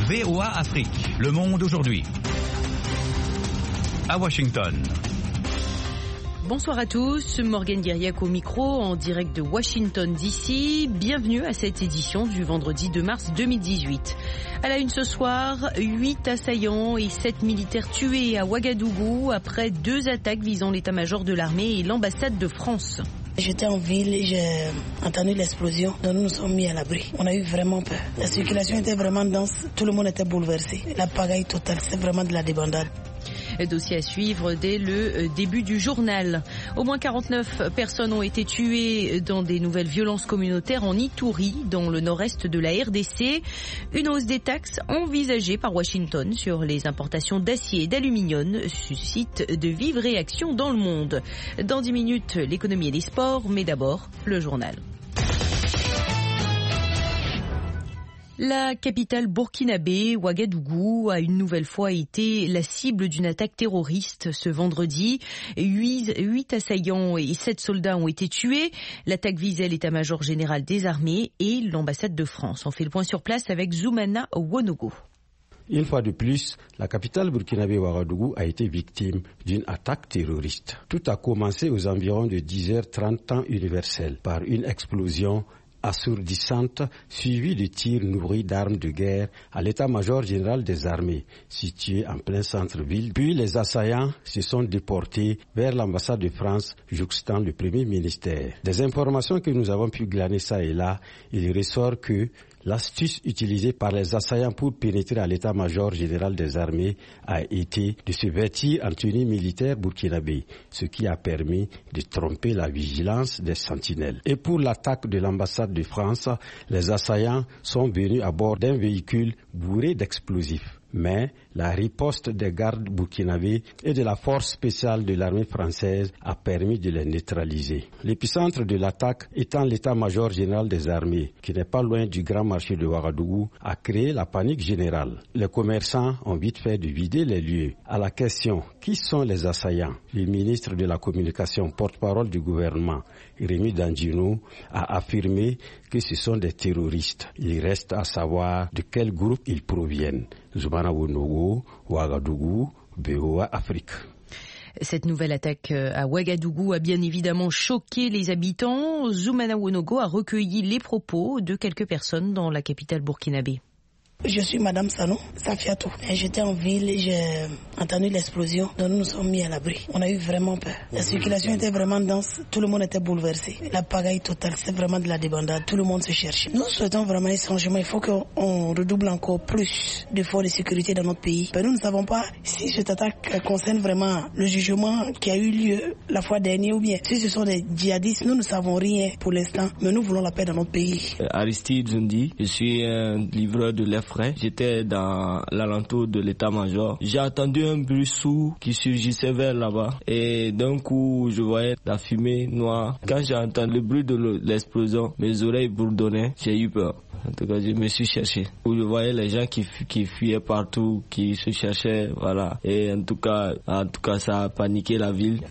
VOA Afrique. Le monde aujourd'hui. À Washington. Bonsoir à tous, Morgane Guiriac au micro en direct de Washington DC. Bienvenue à cette édition du vendredi 2 mars 2018. À la une ce soir, 8 assaillants et 7 militaires tués à Ouagadougou après 2 attaques visant l'état-major de l'armée et l'ambassade de France. J'étais en ville et j'ai entendu l'explosion, donc nous nous sommes mis à l'abri. On a eu vraiment peur. La circulation était vraiment dense, tout le monde était bouleversé. La pagaille totale, c'est vraiment de la débandade. Dossier à suivre dès le début du journal. Au moins 49 personnes ont été tuées dans des nouvelles violences communautaires en Ituri, dans le nord-est de la RDC. Une hausse des taxes envisagée par Washington sur les importations d'acier et d'aluminium suscite de vives réactions dans le monde. Dans 10 minutes, l'économie et les sports, mais d'abord, le journal. La capitale burkinabé, Ouagadougou, a une nouvelle fois été la cible d'une attaque terroriste ce vendredi. 8 assaillants et 7 soldats ont été tués. L'attaque visait l'état-major général des armées et l'ambassade de France. On fait le point sur place avec Zoumana Wonogo. Une fois de plus, la capitale burkinabé Ouagadougou a été victime d'une attaque terroriste. Tout a commencé aux environs de 10h30 temps universel par une explosion assourdissante, suivie de tirs nourris d'armes de guerre à l'état-major général des armées, situé en plein centre-ville. Puis les assaillants se sont déportés vers l'ambassade de France, jouxtant le premier ministère. Des informations que nous avons pu glaner ça et là, il ressort que l'astuce utilisée par les assaillants pour pénétrer à l'état-major général des armées a été de se vêtir en tenue militaire burkinabé, ce qui a permis de tromper la vigilance des sentinelles. Et pour l'attaque de l'ambassade de France, les assaillants sont venus à bord d'un véhicule bourré d'explosifs. Mais la riposte des gardes burkinabés et de la force spéciale de l'armée française a permis de les neutraliser. L'épicentre de l'attaque étant l'état-major général des armées, qui n'est pas loin du grand marché de Ouagadougou, a créé la panique générale. Les commerçants ont vite fait de vider les lieux. À la question « Qui sont les assaillants ?», le ministre de la Communication, porte-parole du gouvernement, Rémi Dandjinou, a affirmé que ce sont des terroristes. Il reste à savoir de quel groupe ils proviennent. Zoumana Wonogo, Ouagadougou, VOA Afrique. Cette nouvelle attaque à Ouagadougou a bien évidemment choqué les habitants. Zoumana Wonogo a recueilli les propos de quelques personnes dans la capitale burkinabé. Je suis Madame Sanou Safiatou. J'étais en ville et j'ai entendu l'explosion, donc nous nous sommes mis à l'abri. On a eu vraiment peur. La circulation était vraiment dense, tout le monde était bouleversé. La pagaille totale, c'est vraiment de la débandade, tout le monde se cherche. Nous souhaitons vraiment un changement, il faut qu'on redouble encore plus d'efforts de sécurité dans notre pays. Mais nous ne savons pas si cette attaque concerne vraiment le jugement qui a eu lieu la fois dernière ou bien si ce sont des djihadistes. Nous ne savons rien pour l'instant, mais nous voulons la paix dans notre pays. Aristide Zundi, je suis un livreur de lait frais. J'étais dans l'alentour de l'état-major. J'ai entendu un bruit sourd qui surgissait vers là-bas. Et d'un coup, je voyais la fumée noire. Quand j'ai entendu le bruit de l'explosion, mes oreilles bourdonnaient. J'ai eu peur. En tout cas, je me suis cherché. Je voyais les gens qui fuyaient partout, qui se cherchaient, voilà. Et en tout cas, ça a paniqué la ville.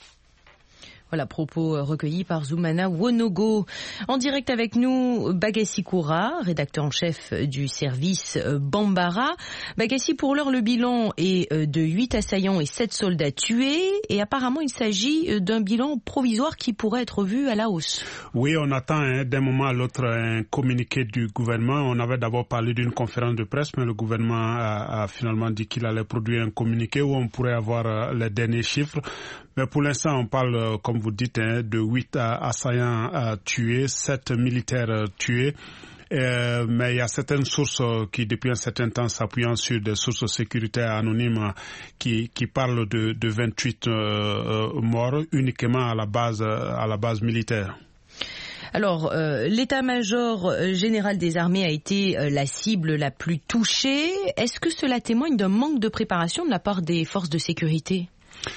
Voilà, propos recueillis par Zoumana Wonogo. En direct avec nous, Bagassi Koura, rédacteur en chef du service Bambara. Bagassi, pour l'heure, le bilan est de 8 assaillants et 7 soldats tués. Et apparemment, il s'agit d'un bilan provisoire qui pourrait être vu à la hausse. Oui, on attend d'un moment à l'autre un communiqué du gouvernement. On avait d'abord parlé d'une conférence de presse, mais le gouvernement a finalement dit qu'il allait produire un communiqué où on pourrait avoir les derniers chiffres. Mais pour l'instant, on parle, comme vous dites, de 8 assaillants tués, 7 militaires tués. Mais il y a certaines sources qui, depuis un certain temps, s'appuyant sur des sources sécuritaires anonymes, qui parlent de 28 morts uniquement à la base militaire. Alors, l'état-major général des armées a été la cible la plus touchée. Est-ce que cela témoigne d'un manque de préparation de la part des forces de sécurité ?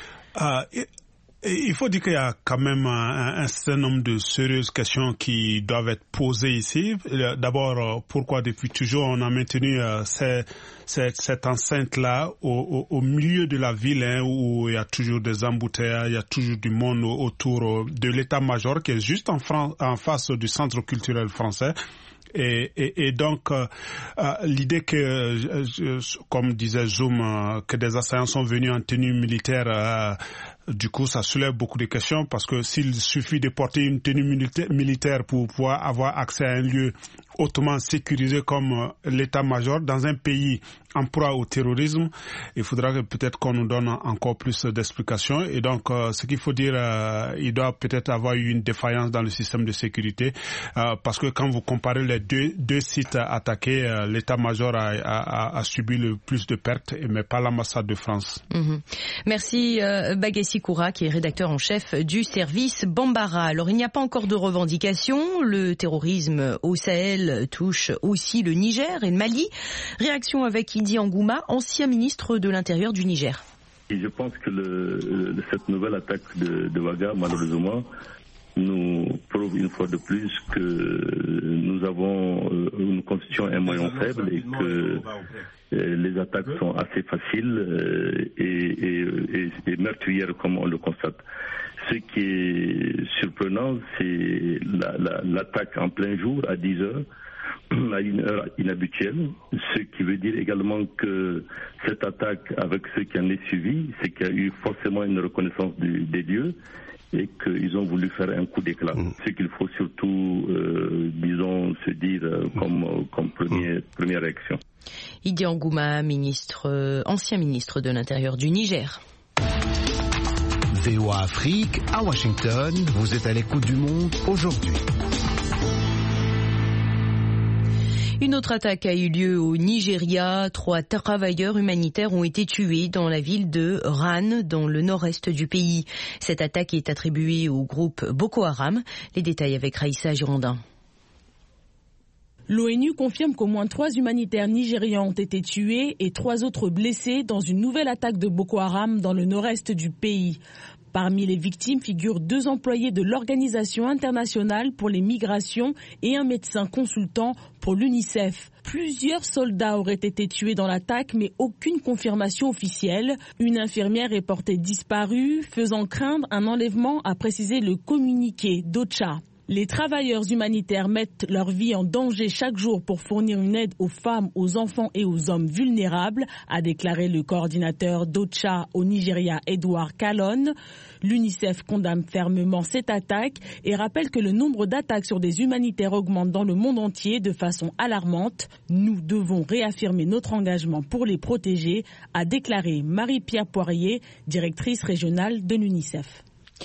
Il faut dire qu'il y a quand même un certain nombre de sérieuses questions qui doivent être posées ici. D'abord, pourquoi depuis toujours on a maintenu cette enceinte-là au milieu de la ville, où il y a toujours des embouteillages, il y a toujours du monde autour de l'état-major qui est juste en face du centre culturel français. Et donc, l'idée que, comme disait Zoum, que des assaillants sont venus en tenue militaire, du coup, ça soulève beaucoup de questions parce que s'il suffit de porter une tenue militaire pour pouvoir avoir accès à un lieu hautement sécurisé comme l'état-major dans un pays en proie au terrorisme, il faudra que peut-être qu'on nous donne encore plus d'explications. Et donc, ce qu'il faut dire, il doit peut-être avoir eu une défaillance dans le système de sécurité parce que quand vous comparez les deux sites attaqués, l'état-major a subi le plus de pertes, mais pas l'ambassade de France. Merci Bagessi Koura, qui est rédacteur en chef du service Bambara. Alors, il n'y a pas encore de revendications. Le terrorisme au Sahel touche aussi le Niger et le Mali. Réaction avec Idi Angouma, ancien ministre de l'Intérieur du Niger. Et je pense que cette nouvelle attaque de Ouaga, malheureusement, nous prouve une fois de plus que nous constituons un moyen faible et que les attaques sont assez faciles et meurtrières comme on le constate. Ce qui est surprenant, c'est l'attaque en plein jour à 10 heures, à une heure inhabituelle, ce qui veut dire également que cette attaque, avec ce qui en est suivi, c'est qu'il y a eu forcément une reconnaissance des lieux et qu'ils ont voulu faire un coup d'éclat. Ce qu'il faut surtout, disons, se dire comme première réaction. Idi Angouma, ancien ministre de l'Intérieur du Niger. VOA Afrique, à Washington, vous êtes à l'écoute du monde aujourd'hui. Une autre attaque a eu lieu au Nigeria. 3 travailleurs humanitaires ont été tués dans la ville de Ran, dans le nord-est du pays. Cette attaque est attribuée au groupe Boko Haram. Les détails avec Raïssa Girondin. L'ONU confirme qu'au moins 3 humanitaires nigérians ont été tués et 3 autres blessés dans une nouvelle attaque de Boko Haram dans le nord-est du pays. Parmi les victimes figurent 2 employés de l'Organisation internationale pour les migrations et un médecin consultant pour l'UNICEF. Plusieurs soldats auraient été tués dans l'attaque, mais aucune confirmation officielle. Une infirmière est portée disparue, faisant craindre un enlèvement, a précisé le communiqué d'OCHA. Les travailleurs humanitaires mettent leur vie en danger chaque jour pour fournir une aide aux femmes, aux enfants et aux hommes vulnérables, a déclaré le coordinateur d'OCHA au Nigeria, Edward Callon. L'UNICEF condamne fermement cette attaque et rappelle que le nombre d'attaques sur des humanitaires augmente dans le monde entier de façon alarmante. Nous devons réaffirmer notre engagement pour les protéger, a déclaré Marie-Pierre Poirier, directrice régionale de l'UNICEF.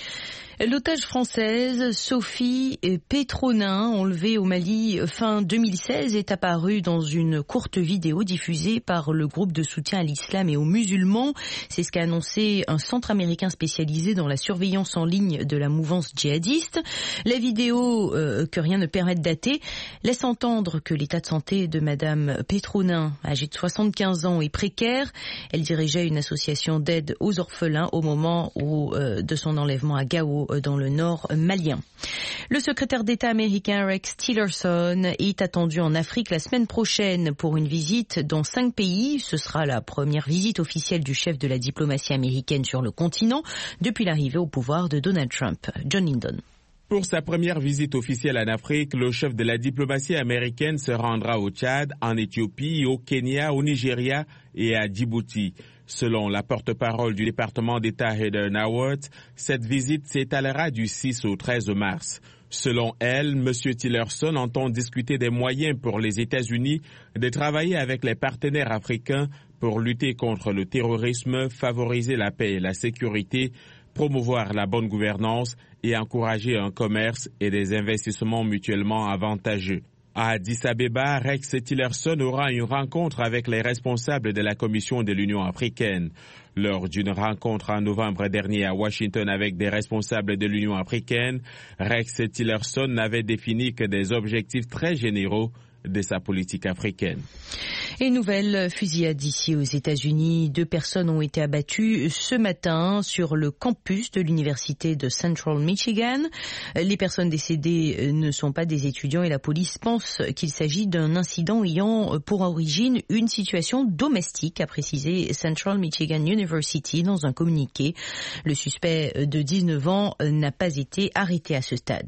L'otage française Sophie Petronin, enlevée au Mali fin 2016, est apparue dans une courte vidéo diffusée par le groupe de soutien à l'islam et aux musulmans. C'est ce qu'a annoncé un centre américain spécialisé dans la surveillance en ligne de la mouvance djihadiste. La vidéo, que rien ne permet de dater, laisse entendre que l'état de santé de Madame Petronin, âgée de 75 ans, est précaire. Elle dirigeait une association d'aide aux orphelins au moment de son enlèvement à Gao, dans le nord malien. Le secrétaire d'État américain Rex Tillerson est attendu en Afrique la semaine prochaine pour une visite dans 5 pays. Ce sera la première visite officielle du chef de la diplomatie américaine sur le continent depuis l'arrivée au pouvoir de Donald Trump. John Lindon. Pour sa première visite officielle en Afrique, le chef de la diplomatie américaine se rendra au Tchad, en Éthiopie, au Kenya, au Nigeria et à Djibouti. Selon la porte-parole du département d'État Heather Nauert, cette visite s'étalera du 6 au 13 mars. Selon elle, M. Tillerson entend discuter des moyens pour les États-Unis de travailler avec les partenaires africains pour lutter contre le terrorisme, favoriser la paix et la sécurité, promouvoir la bonne gouvernance et encourager un commerce et des investissements mutuellement avantageux. À Addis Abeba, Rex Tillerson aura une rencontre avec les responsables de la Commission de l'Union africaine. Lors d'une rencontre en novembre dernier à Washington avec des responsables de l'Union africaine, Rex Tillerson n'avait défini que des objectifs très généraux de sa politique africaine. Et nouvelle fusillade ici aux États-Unis. 2 personnes ont été abattues ce matin sur le campus de l'université de Central Michigan. Les personnes décédées ne sont pas des étudiants et la police pense qu'il s'agit d'un incident ayant pour origine une situation domestique, a précisé Central Michigan University dans un communiqué. Le suspect de 19 ans n'a pas été arrêté à ce stade.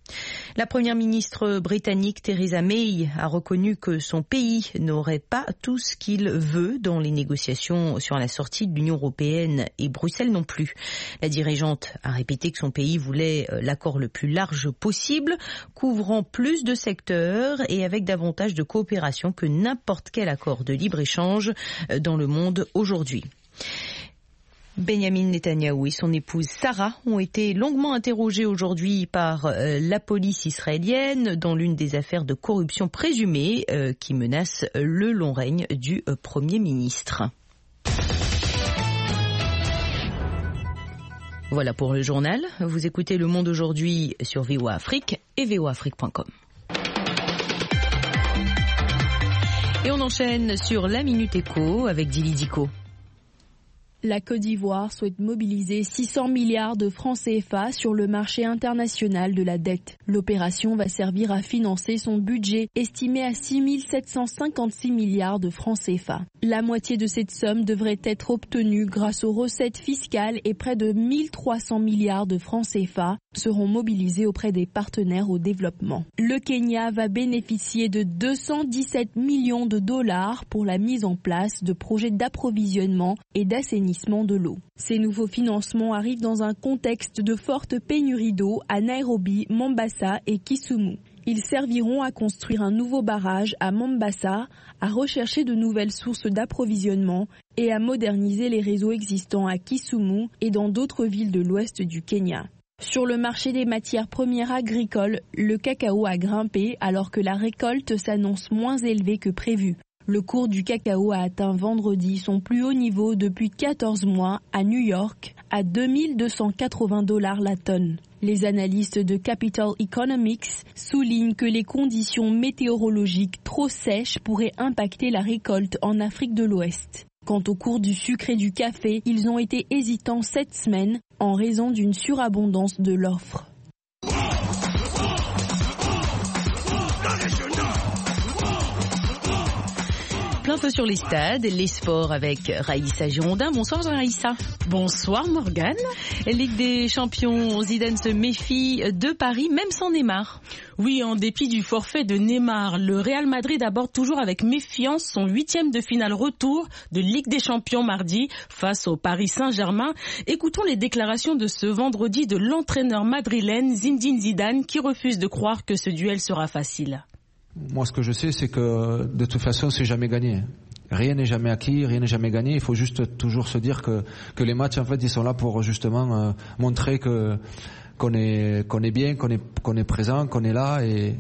La première ministre britannique Theresa May a reconnu que son pays n'aurait pas tout ce qu'il veut dans les négociations sur la sortie de l'Union européenne et Bruxelles non plus. La dirigeante a répété que son pays voulait l'accord le plus large possible, couvrant plus de secteurs et avec davantage de coopération que n'importe quel accord de libre-échange dans le monde aujourd'hui. Benjamin Netanyahou et son épouse Sarah ont été longuement interrogés aujourd'hui par la police israélienne dans l'une des affaires de corruption présumée qui menace le long règne du Premier ministre. Voilà pour le journal. Vous écoutez Le Monde aujourd'hui sur VOA Afrique et voaafrique.com. Et on enchaîne sur la Minute Éco avec Dili Diko. La Côte d'Ivoire souhaite mobiliser 600 milliards de francs CFA sur le marché international de la dette. L'opération va servir à financer son budget estimé à 6 756 milliards de francs CFA. La moitié de cette somme devrait être obtenue grâce aux recettes fiscales et près de 1 300 milliards de francs CFA seront mobilisés auprès des partenaires au développement. Le Kenya va bénéficier de 217 millions de dollars pour la mise en place de projets d'approvisionnement et d'assainissement de l'eau. Ces nouveaux financements arrivent dans un contexte de forte pénurie d'eau à Nairobi, Mombasa et Kisumu. Ils serviront à construire un nouveau barrage à Mombasa, à rechercher de nouvelles sources d'approvisionnement et à moderniser les réseaux existants à Kisumu et dans d'autres villes de l'ouest du Kenya. Sur le marché des matières premières agricoles, le cacao a grimpé alors que la récolte s'annonce moins élevée que prévu. Le cours du cacao a atteint vendredi son plus haut niveau depuis 14 mois à New York, à 2280 $ la tonne. Les analystes de Capital Economics soulignent que les conditions météorologiques trop sèches pourraient impacter la récolte en Afrique de l'Ouest. Quant au cours du sucre et du café, ils ont été hésitants cette semaine en raison d'une surabondance de l'offre. Plein feu sur les stades, les sports avec Raïssa Girondin. Bonsoir Raïssa. Bonsoir Morgane. Ligue des champions, Zidane se méfie de Paris, même sans Neymar. Oui, en dépit du forfait de Neymar, le Real Madrid aborde toujours avec méfiance son 8e de finale retour de Ligue des champions mardi face au Paris Saint-Germain. Écoutons les déclarations de ce vendredi de l'entraîneur madrilène Zinedine Zidane qui refuse de croire que ce duel sera facile. Moi, ce que je sais, c'est que de toute façon, c'est jamais gagné. Rien n'est jamais acquis, rien n'est jamais gagné. Il faut juste toujours se dire que les matchs, en fait, ils sont là pour justement montrer qu'on est bien, qu'on est présent, qu'on est là.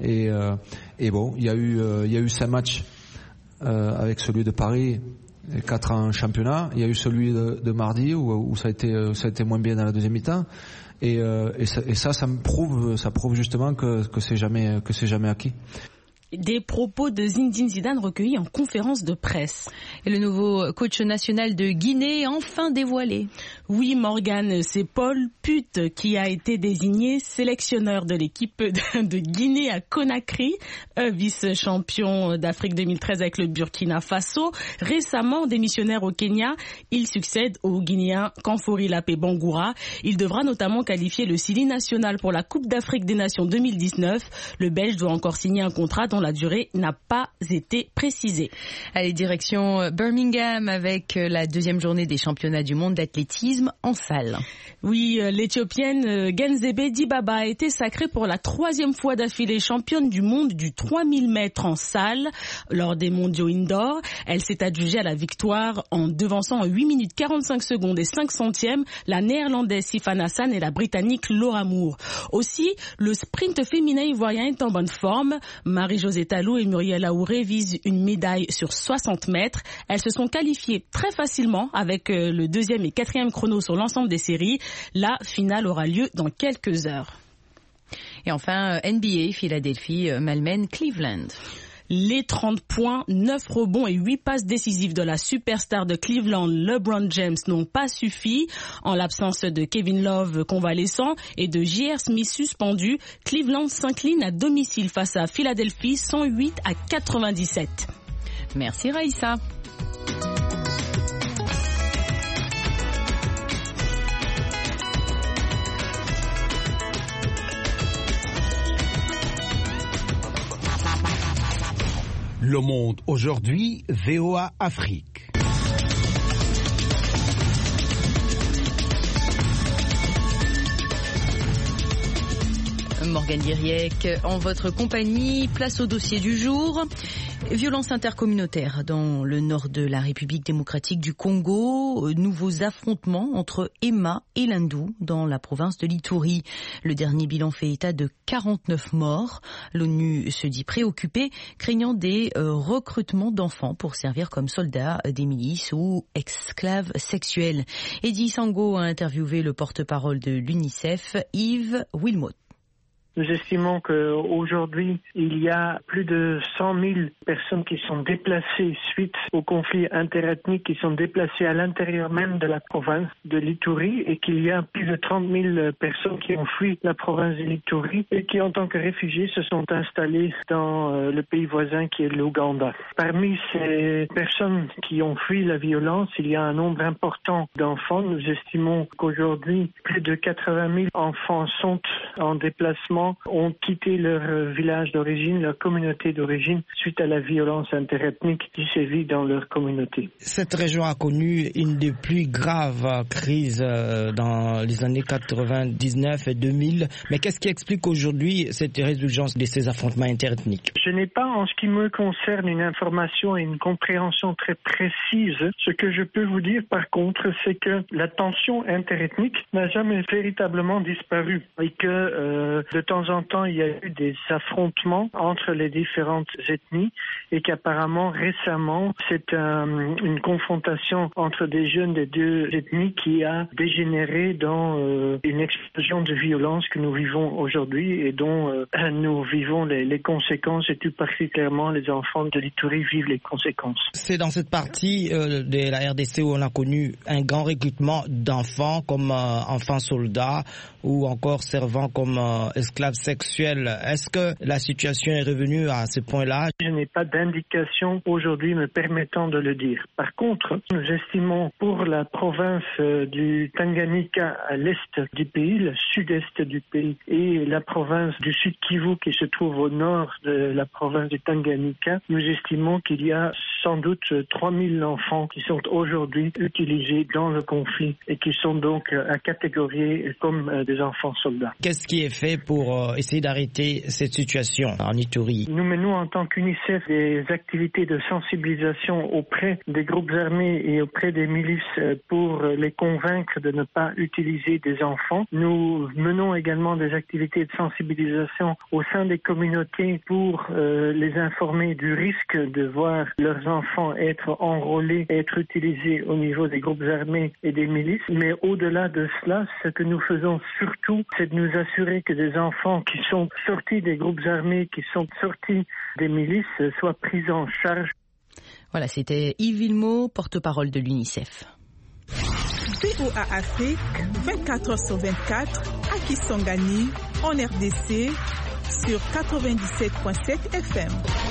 Et bon, il y a eu 5 matchs avec celui de Paris, 4 en championnat. Il y a eu celui de mardi où ça a été moins bien dans la deuxième mi-temps. Et ça prouve justement que c'est jamais acquis. Des propos de Zinedine Zidane recueillis en conférence de presse. Et le nouveau coach national de Guinée enfin dévoilé. Oui, Morgane, c'est Paul Put qui a été désigné sélectionneur de l'équipe de Guinée à Conakry, vice-champion d'Afrique 2013 avec le Burkina Faso. Récemment démissionnaire au Kenya, il succède au Guinéen Kamfori Lapé Bangoura. Il devra notamment qualifier le Sili national pour la Coupe d'Afrique des Nations 2019. Le Belge doit encore signer un contrat dont la durée n'a pas été précisée. Allez, direction Birmingham avec la deuxième journée des championnats du monde d'athlétisme en salle. Oui, l'Éthiopienne Genzebe Dibaba a été sacrée pour la 3e fois d'affilée championne du monde du 3000 mètres en salle lors des mondiaux indoor. Elle s'est adjugée à la victoire en devançant en 8 minutes 45 secondes et 5 centièmes la néerlandaise Sifan Hassan et la britannique Laura Moore. Aussi, le sprint féminin ivoirien est en bonne forme. Marie-Josée Talou et Muriel Aouré visent une médaille sur 60 mètres. Elles se sont qualifiées très facilement avec le 2e et 4e chrono sur l'ensemble des séries. La finale aura lieu dans quelques heures. Et enfin, NBA, Philadelphie malmène Cleveland. Les 30 points, 9 rebonds et 8 passes décisives de la superstar de Cleveland, LeBron James, n'ont pas suffi. En l'absence de Kevin Love convalescent et de J.R. Smith suspendu, Cleveland s'incline à domicile face à Philadelphie 108-97. Merci Raïssa. Le Monde aujourd'hui, VOA Afrique. Morgane Diriec, en votre compagnie, place au dossier du jour. Violence intercommunautaire dans le nord de la République démocratique du Congo. Nouveaux affrontements entre Emma et Lindou dans la province de l'Ituri. Le dernier bilan fait état de 49 morts. L'ONU se dit préoccupée, craignant des recrutements d'enfants pour servir comme soldats des milices ou esclaves sexuels. Eddie Sango a interviewé le porte-parole de l'UNICEF, Yves Wilmot. Nous estimons qu'aujourd'hui, il y a plus de 100 000 personnes qui sont déplacées suite aux conflits interethniques, qui sont déplacées à l'intérieur même de la province de l'Ituri et qu'il y a plus de 30 000 personnes qui ont fui la province de l'Ituri et qui, en tant que réfugiés, se sont installés dans le pays voisin qui est l'Ouganda. Parmi ces personnes qui ont fui la violence, il y a un nombre important d'enfants. Nous estimons qu'aujourd'hui, plus de 80 000 enfants sont en déplacement, ont quitté leur village d'origine, leur communauté d'origine, suite à la violence interethnique qui sévit dans leur communauté. Cette région a connu une des plus graves crises dans les années 99 et 2000. Mais qu'est-ce qui explique aujourd'hui cette résurgence de ces affrontements interethniques? Je n'ai pas, en ce qui me concerne, une information et une compréhension très précise. Ce que je peux vous dire, par contre, c'est que la tension interethnique n'a jamais véritablement disparu et que de temps en temps, il y a eu des affrontements entre les différentes ethnies et qu'apparemment, récemment, c'est une confrontation entre des jeunes des deux ethnies qui a dégénéré dans une explosion de violence que nous vivons aujourd'hui et dont nous vivons les conséquences et tout particulièrement les enfants de l'Ituri vivent les conséquences. C'est dans cette partie de la RDC où on a connu un grand recrutement d'enfants comme enfants soldats ou encore servant comme esclaves sexuels. Est-ce que la situation est revenue à ce point-là? Je n'ai pas d'indication aujourd'hui me permettant de le dire. Par contre, nous estimons pour la province du Tanganyika à l'est du pays, le sud-est du pays, et la province du Sud Kivu qui se trouve au nord de la province du Tanganyika, nous estimons qu'il y a sans doute 3000 enfants qui sont aujourd'hui utilisés dans le conflit et qui sont donc à catégorier comme des enfants soldats. Qu'est-ce qui est fait pour essayer d'arrêter cette situation en Ituri? Nous menons en tant qu'UNICEF des activités de sensibilisation auprès des groupes armés et auprès des milices pour les convaincre de ne pas utiliser des enfants. Nous menons également des activités de sensibilisation au sein des communautés pour les informer du risque de voir leurs enfants être enrôlés, être utilisés au niveau des groupes armés et des milices. Mais au-delà de cela, ce que nous faisons surtout, c'est de nous assurer que des enfants qui sont sortis des groupes armés, qui sont sortis des milices, soient pris en charge. Voilà, c'était Yves Wilmot, porte-parole de l'UNICEF. VOA Afrique, 24h/24, à Kisangani, en RDC, sur 97.7 FM.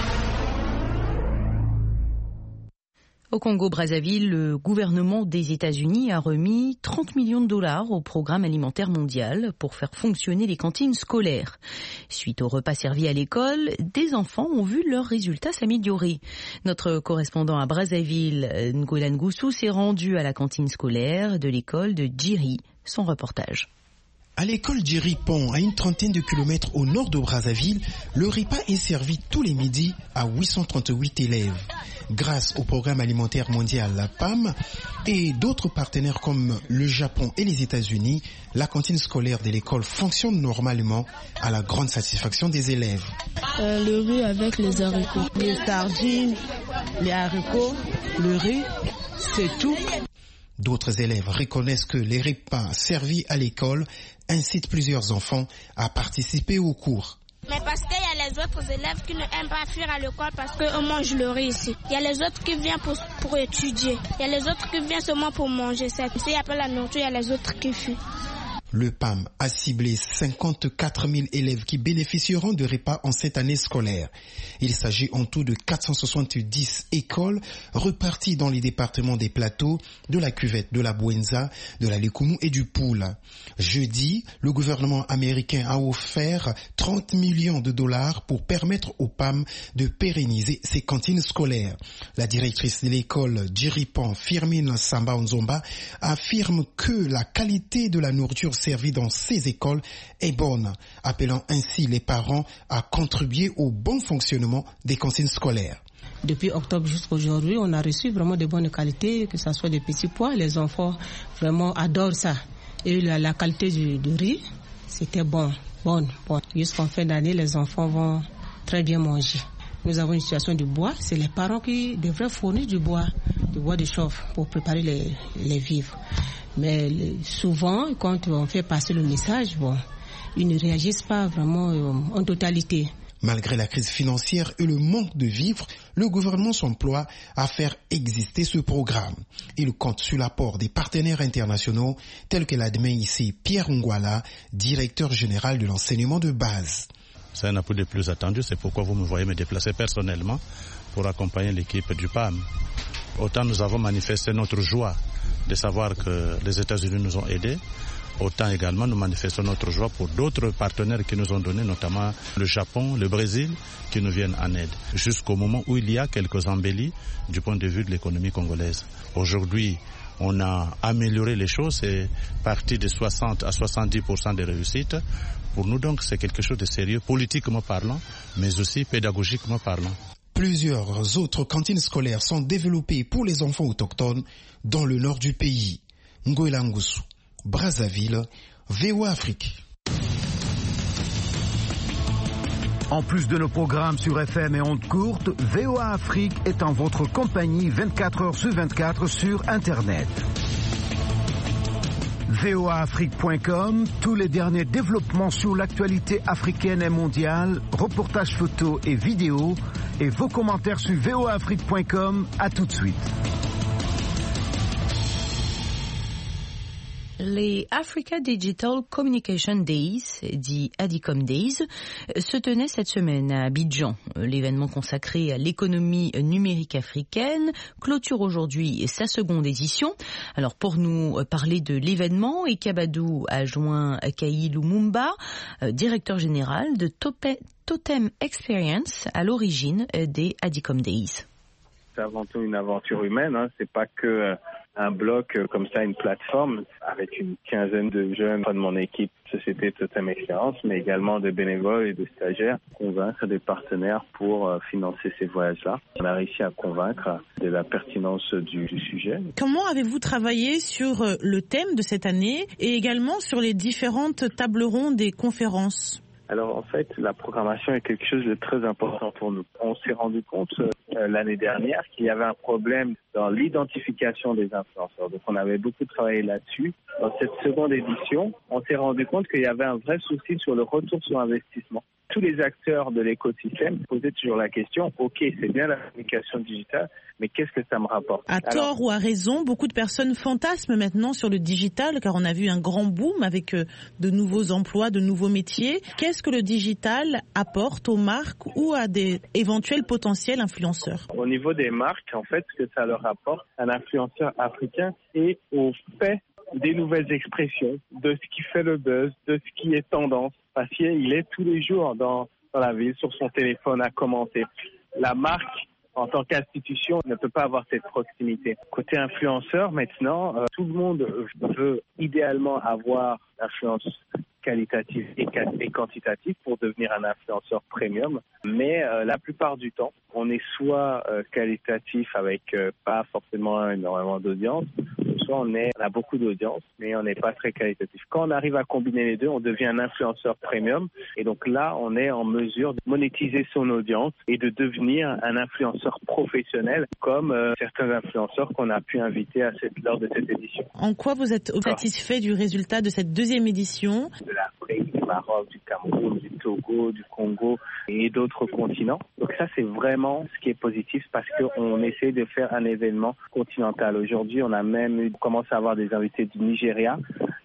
Au Congo-Brazzaville, le gouvernement des États-Unis a remis 30 millions de dollars au programme alimentaire mondial pour faire fonctionner les cantines scolaires. Suite aux repas servis à l'école, des enfants ont vu leurs résultats s'améliorer. Notre correspondant à Brazzaville, Ngolan Goussou, s'est rendu à la cantine scolaire de l'école de Djiri. Son reportage. À l'école Djiri-Pont, à une trentaine de kilomètres au nord de Brazzaville, le repas est servi tous les midis à 838 élèves. Grâce au programme alimentaire mondial, la PAM, et d'autres partenaires comme le Japon et les États-Unis, la cantine scolaire de l'école fonctionne normalement à la grande satisfaction des élèves. Le riz avec les haricots, les sardines, les haricots, le riz, c'est tout. D'autres élèves reconnaissent que les repas servis à l'école incitent plusieurs enfants à participer aux cours. Mais parce qu'il y a les autres élèves qui n'aiment pas fuir à l'école parce qu'on mange le riz ici. Il y a les autres qui viennent pour étudier. Il y a les autres qui viennent seulement pour manger. S'il n'y a pas la nourriture, il y a les autres qui fuient. Le PAM a ciblé 54 000 élèves qui bénéficieront de repas en cette année scolaire. Il s'agit en tout de 470 écoles reparties dans les départements des Plateaux, de la Cuvette, de la Bouenza, de la Lékoumou et du Poul. Jeudi, le gouvernement américain a offert 30 millions de dollars pour permettre au PAM de pérenniser ses cantines scolaires. La directrice de l'école Djiripan, Firmin Samba Nzomba, affirme que la qualité de la nourriture servie dans ces écoles est bonne, appelant ainsi les parents à contribuer au bon fonctionnement des cantines scolaires. Depuis octobre jusqu'à aujourd'hui, on a reçu vraiment de bonnes qualités, que ce soit des petits pois. Les enfants vraiment adorent ça. Et la qualité du riz, c'était bon. Jusqu'en fin d'année, les enfants vont très bien manger. Nous avons une situation du bois. C'est les parents qui devraient fournir du bois de chauffe pour préparer les vivres. Mais souvent, quand on fait passer le message, ils ne réagissent pas vraiment en totalité. Malgré la crise financière et le manque de vivres, le gouvernement s'emploie à faire exister ce programme. Il compte sur l'apport des partenaires internationaux, tels que l'admet ici Pierre Ngwala, directeur général de l'enseignement de base. C'est un appui de plus attendu, c'est pourquoi vous me voyez me déplacer personnellement pour accompagner l'équipe du PAM. Autant nous avons manifesté notre joie de savoir que les États-Unis nous ont aidés, autant également nous manifestons notre joie pour d'autres partenaires qui nous ont donné, notamment le Japon, le Brésil, qui nous viennent en aide, jusqu'au moment où il y a quelques embellis du point de vue de l'économie congolaise. Aujourd'hui, on a amélioré les choses, c'est parti de 60 à 70% de réussite. Pour nous donc, c'est quelque chose de sérieux, politiquement parlant, mais aussi pédagogiquement parlant. Plusieurs autres cantines scolaires sont développées pour les enfants autochtones dans le nord du pays. Ngoïla Ngoussou, Brazzaville, VOA Afrique. En plus de nos programmes sur FM et ondes courtes, VOA Afrique est en votre compagnie 24 heures sur 24 sur Internet. voaafrique.com, tous les derniers développements sur l'actualité africaine et mondiale, reportages photos et vidéos, et vos commentaires sur voaafrique.com. À tout de suite. Les Africa Digital Communication Days, dit ADICOM Days, se tenaient cette semaine à Abidjan. L'événement consacré à l'économie numérique africaine clôture aujourd'hui sa seconde édition. Alors pour nous parler de l'événement, Ekabadou a joint Kayi Lumumba, directeur général de Totem Experience, à l'origine des ADICOM Days. C'est avant tout une aventure humaine, c'est pas que un bloc comme ça, une plateforme avec une quinzaine de jeunes de mon équipe Société Totem Experience, mais également de bénévoles et de stagiaires, convaincre des partenaires pour financer ces voyages-là. On a réussi à convaincre de la pertinence du sujet. Comment avez-vous travaillé sur le thème de cette année et également sur les différentes tables rondes et conférences ? Alors en fait, la programmation est quelque chose de très important pour nous. On s'est rendu compte l'année dernière qu'il y avait un problème dans l'identification des influenceurs. Donc on avait beaucoup travaillé là-dessus. Dans cette seconde édition, on s'est rendu compte qu'il y avait un vrai souci sur le retour sur investissement. Tous les acteurs de l'écosystème posaient toujours la question, ok, c'est bien la communication digitale, mais qu'est-ce que ça me rapporte ? À tort ou à raison, beaucoup de personnes fantasment maintenant sur le digital, car on a vu un grand boom avec de nouveaux emplois, de nouveaux métiers. Qu'est-ce que le digital apporte aux marques ou à des éventuels potentiels influenceurs ? Au niveau des marques, en fait, ce que ça leur apporte, un influenceur africain, est au fait des nouvelles expressions, de ce qui fait le buzz, de ce qui est tendance, parce qu'il est tous les jours dans la ville, sur son téléphone, à commenter. La marque, en tant qu'institution, ne peut pas avoir cette proximité. Côté influenceur, maintenant, tout le monde veut idéalement avoir l'influence qualitative et quantitative pour devenir un influenceur premium. Mais la plupart du temps, on est soit qualitatif avec pas forcément énormément d'audience, soit on a beaucoup d'audience, mais on n'est pas très qualitatif. Quand on arrive à combiner les deux, on devient un influenceur premium. Et donc là, on est en mesure de monétiser son audience et de devenir un influenceur professionnel, comme certains influenceurs qu'on a pu inviter lors de cette édition. En quoi vous êtes satisfait du résultat de cette deuxième édition ? De l'Afrique, du Maroc, du Cameroun, du Togo, du Congo et d'autres continents. Donc ça, c'est vraiment ce qui est positif parce qu'on essaie de faire un événement continental. Aujourd'hui, on commence à avoir des invités du Nigeria,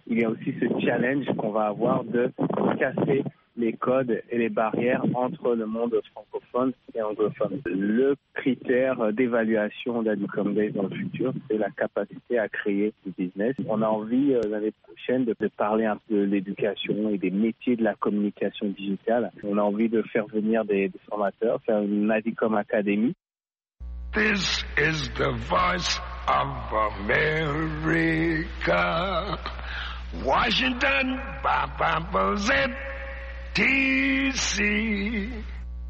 il y a aussi ce challenge qu'on va avoir de casser les codes et les barrières entre le monde francophone et anglophone. Le critère d'évaluation d'Aducom Days dans le futur, c'est la capacité à créer du business. On a envie l'année prochaine de parler un peu de l'éducation et des métiers de la communication digitale. On a envie de faire venir des formateurs, faire une Aducom Academy. This is the voice of America. Washington, DC.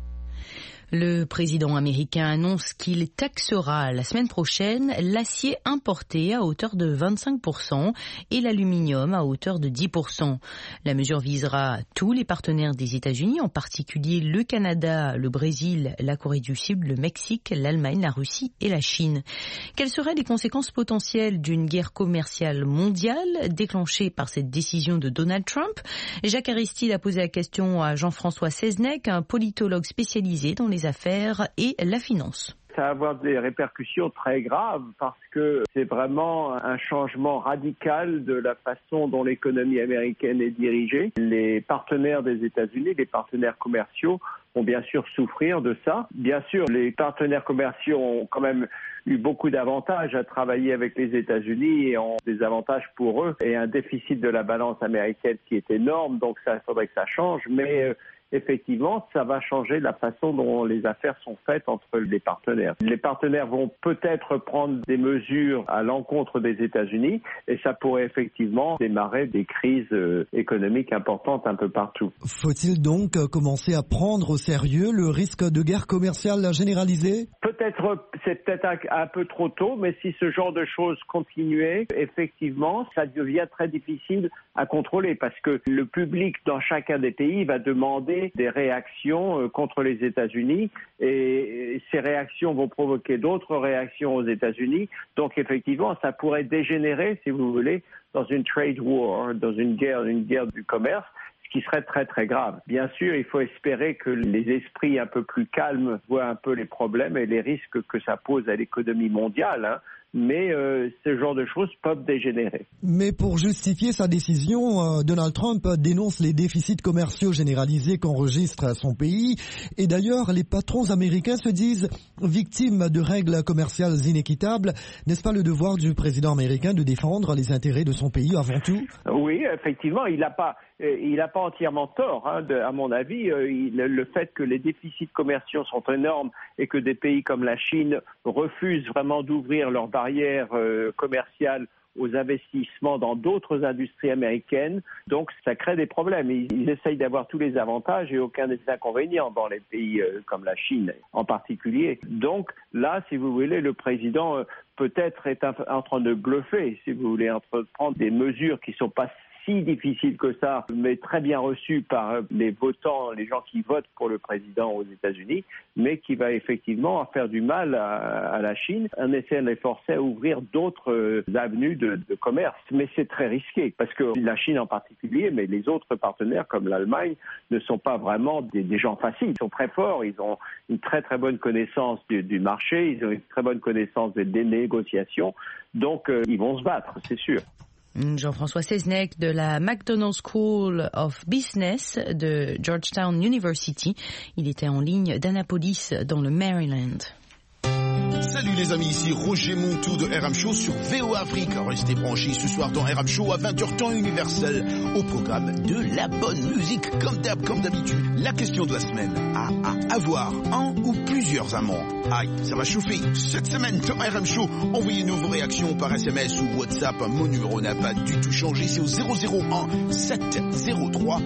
Le président américain annonce qu'il taxera la semaine prochaine l'acier importé à hauteur de 25% et l'aluminium à hauteur de 10%. La mesure visera tous les partenaires des États-Unis, en particulier le Canada, le Brésil, la Corée du Sud, le Mexique, l'Allemagne, la Russie et la Chine. Quelles seraient les conséquences potentielles d'une guerre commerciale mondiale déclenchée par cette décision de Donald Trump? Jacques Aristide a posé la question à Jean-François Seznec, un politologue spécialisé dans les affaires et la finance. Ça va avoir des répercussions très graves parce que c'est vraiment un changement radical de la façon dont l'économie américaine est dirigée. Les partenaires des États-Unis, les partenaires commerciaux, vont bien sûr souffrir de ça. Bien sûr, les partenaires commerciaux ont quand même eu beaucoup d'avantages à travailler avec les États-Unis et ont des avantages pour eux et un déficit de la balance américaine qui est énorme, donc ça faudrait que ça change, mais effectivement, ça va changer la façon dont les affaires sont faites entre les partenaires. Les partenaires vont peut-être prendre des mesures à l'encontre des États-Unis et ça pourrait effectivement démarrer des crises économiques importantes un peu partout. Faut-il donc commencer à prendre au sérieux le risque de guerre commerciale généralisée? C'est peut-être un peu trop tôt, mais si ce genre de choses continuait, effectivement, ça devient très difficile à contrôler parce que le public dans chacun des pays va demander des réactions contre les États-Unis et ces réactions vont provoquer d'autres réactions aux États-Unis. Donc effectivement, ça pourrait dégénérer, si vous voulez, dans une trade war, dans une guerre du commerce, ce qui serait très très grave. Bien sûr, il faut espérer que les esprits un peu plus calmes voient un peu les problèmes et les risques que ça pose à l'économie mondiale, mais ce genre de choses peuvent dégénérer. Mais pour justifier sa décision, Donald Trump dénonce les déficits commerciaux généralisés qu'enregistre son pays. Et d'ailleurs, les patrons américains se disent victimes de règles commerciales inéquitables. N'est-ce pas le devoir du président américain de défendre les intérêts de son pays avant tout? Oui, effectivement, il n'a pas entièrement tort, à mon avis. Le fait que les déficits commerciaux sont énormes et que des pays comme la Chine refusent vraiment d'ouvrir leurs barrières commerciales aux investissements dans d'autres industries américaines, donc ça crée des problèmes. Ils essayent d'avoir tous les avantages et aucun des inconvénients dans les pays comme la Chine en particulier. Donc là, si vous voulez, le président peut-être est en train de bluffer, si vous voulez, prendre des mesures qui ne sont pas si difficile que ça, mais très bien reçu par les votants, les gens qui votent pour le président aux États-Unis, mais qui va effectivement faire du mal à la Chine en essayant de les forcer à ouvrir d'autres avenues de commerce. Mais c'est très risqué, parce que la Chine en particulier, mais les autres partenaires comme l'Allemagne ne sont pas vraiment des gens faciles. Ils sont très forts, ils ont une très très bonne connaissance du marché, ils ont une très bonne connaissance des négociations, donc ils vont se battre, c'est sûr. Jean-François Seznec de la McDonald School of Business de Georgetown University. Il était en ligne d'Annapolis dans le Maryland. Salut les amis, ici Roger Montou de RM Show sur VOA Afrique. Restez branchés ce soir dans RM Show à 20h temps universel. Au programme de la bonne musique, comme d'habitude. La question de la semaine, avoir un ou plusieurs amants. Aïe, ça va chauffer. Cette semaine dans RM Show, envoyez-nous vos réactions par SMS ou WhatsApp. Mon numéro n'a pas du tout changé, c'est au 001 703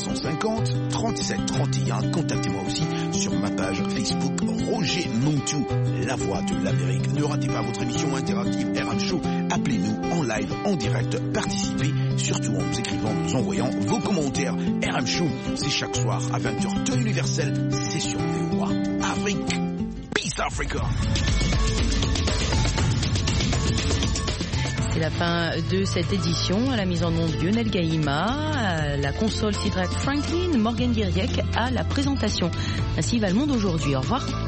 350 37 31. Contactez-moi aussi sur ma page Facebook Roger Montou, la voix de l'Amérique. Ne ratez pas votre émission interactive RM Show. Appelez-nous en live, en direct, participez, surtout en nous écrivant, nous envoyant vos commentaires. RM Show, c'est chaque soir à 20h temps universel, c'est sur VOA Afrique. Peace Africa. C'est la fin de cette édition. À la mise en onde Lionel Gaïma, à la console Sidrak Franklin, Morgan Guiriec à la présentation. Ainsi va le monde aujourd'hui. Au revoir.